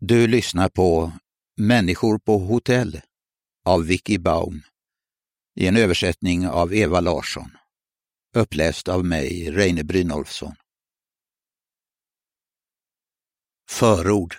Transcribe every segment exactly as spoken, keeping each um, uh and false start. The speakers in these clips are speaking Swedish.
Du lyssnar på Människor på hotell av Vicky Baum i en översättning av Eva Larsson. Uppläst av mig, Reine Brynolfsson. Förord.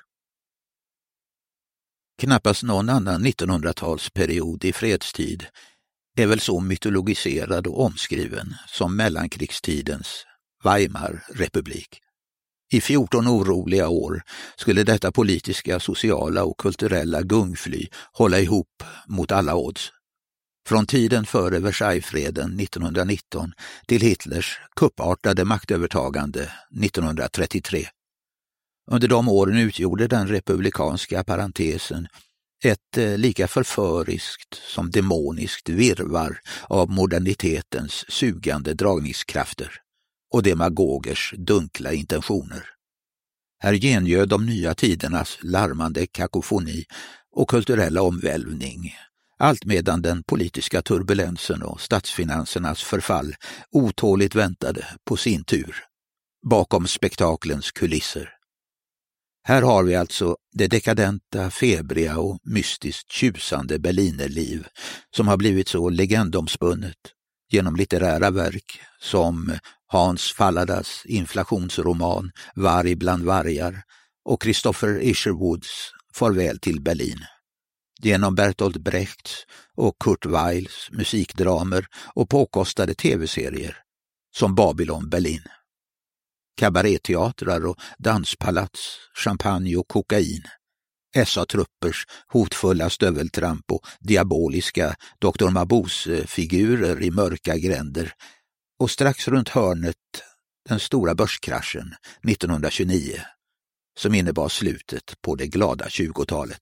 Knappast någon annan nittonhundratalsperiod i fredstid är väl så mytologiserad och omskriven som mellankrigstidens Weimar-republik. I fjorton oroliga år skulle detta politiska, sociala och kulturella gungfly hålla ihop mot alla odds. Från tiden före Versaillesfreden nittonhundranitton till Hitlers kuppartade maktövertagande nittonhundratrettiotre. Under de åren utgjorde den republikanska parentesen ett eh, lika förföriskt som demoniskt virvar av modernitetens sugande dragningskrafter och demagogers dunkla intentioner. Här gengöd de nya tidernas larmande kakofoni och kulturella omvälvning, allt medan den politiska turbulensen och statsfinansernas förfall otåligt väntade på sin tur, bakom spektaklens kulisser. Här har vi alltså det dekadenta, febriga och mystiskt tjusande Berlinerliv som har blivit så legendomspunnet genom litterära verk som Hans Falladas inflationsroman Varg bland vargar och Christopher Isherwoods Farväl till Berlin. Genom Bertolt Brechts och Kurt Weils musikdramer och påkostade tv-serier som Babylon Berlin. Kabaretteatrar och danspalats, champagne och kokain. S A-truppers hotfulla stöveltramp och diaboliska doktor Mabuse-figurer i mörka gränder. Och strax runt hörnet den stora börskraschen nittonhundratjugonio som innebar slutet på det glada tjugotalet.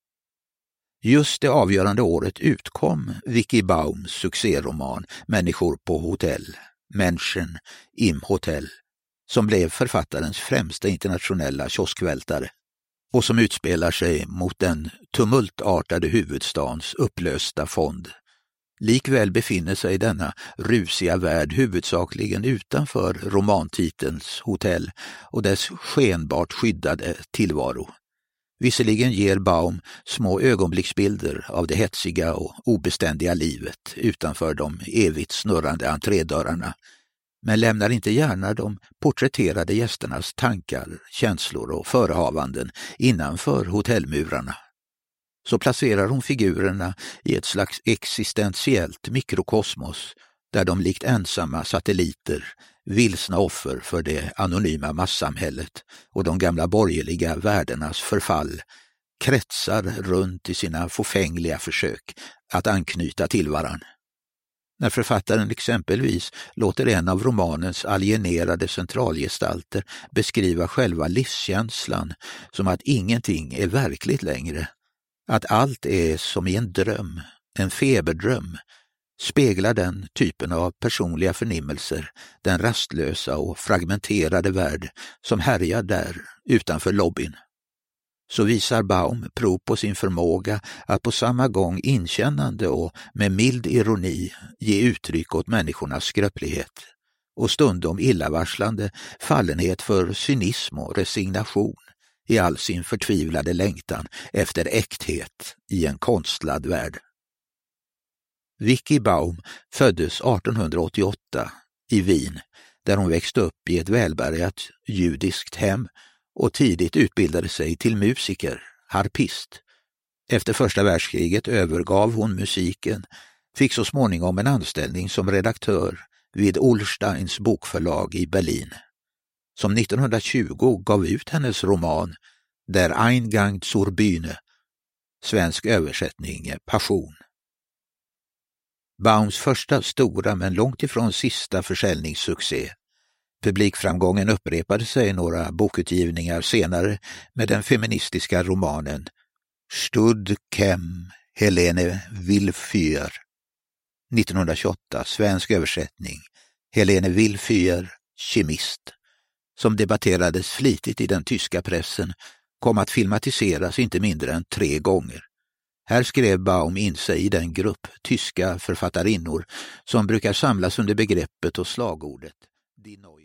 Just det avgörande året utkom Vicky Baums succéroman Människor på hotell, Menschen im Hotel, som blev författarens främsta internationella kioskvältare och som utspelar sig mot den tumultartade huvudstans upplösta fond. Likväl befinner sig denna rusiga värld huvudsakligen utanför romantitelns hotell och dess skenbart skyddade tillvaro. Visserligen ger Baum små ögonblicksbilder av det hetsiga och obeständiga livet utanför de evigt snurrande entrédörrarna, men lämnar inte gärna de porträtterade gästernas tankar, känslor och förehavanden innanför hotellmurarna. Så placerar hon figurerna i ett slags existentiellt mikrokosmos där de likt ensamma satelliter, vilsna offer för det anonyma massamhället och de gamla borgerliga världarnas förfall, kretsar runt i sina fåfängliga försök att anknyta till varann. När författaren exempelvis låter en av romanens alienerade centralgestalter beskriva själva livskänslan som att ingenting är verkligt längre, att allt är som i en dröm, en feberdröm, speglar den typen av personliga förnimmelser den rastlösa och fragmenterade värld som härjar där utanför lobbyn. Så visar Baum prov på sin förmåga att på samma gång inkännande och med mild ironi ge uttryck åt människornas skröplighet och stundom illavarslande fallenhet för cynism och resignation i all sin förtvivlade längtan efter äkthet i en konstlad värld. Vicky Baum föddes artonhundraåttioåtta i Wien, där hon växte upp i ett välbärgat judiskt hem och tidigt utbildade sig till musiker, harpist. Efter första världskriget övergav hon musiken, fick så småningom en anställning som redaktör vid Ullsteins bokförlag i Berlin, som nittonhundratjugo gav ut hennes roman Der Eingang zur Bühne, svensk översättning Passion. Baums första stora men långt ifrån sista försäljningssuccé. Publikframgången upprepade sig några bokutgivningar senare med den feministiska romanen Stud Kem Helene Willfyr, nittonhundratjugoåtta, svensk översättning Helene Willfyr, kemist, som debatterades flitigt i den tyska pressen, kom att filmatiseras inte mindre än tre gånger. Här skrev Baum in sig i den grupp tyska författarinnor som brukar samlas under begreppet och slagordet Die Neue